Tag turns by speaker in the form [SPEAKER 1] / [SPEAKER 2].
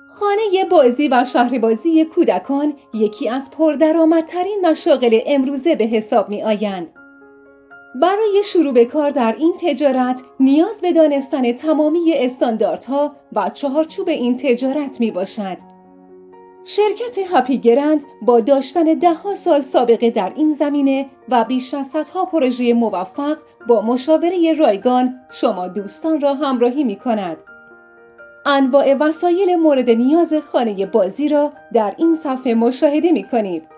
[SPEAKER 1] خانه بازی و شهر بازی کودکان یکی از پردرآمدترین مشاغل امروزه به حساب می آیند. برای شروع به کار در این تجارت نیاز به دانستن تمامی استانداردها و چهارچوب این تجارت می باشد. شرکت هپی گرند با داشتن 10 سال سابقه در این زمینه و بیش از 100 پروژه موفق با مشاوره رایگان شما دوستان را همراهی می کند. انواع وسایل مورد نیاز خانه بازی را در این صفحه مشاهده می کنید.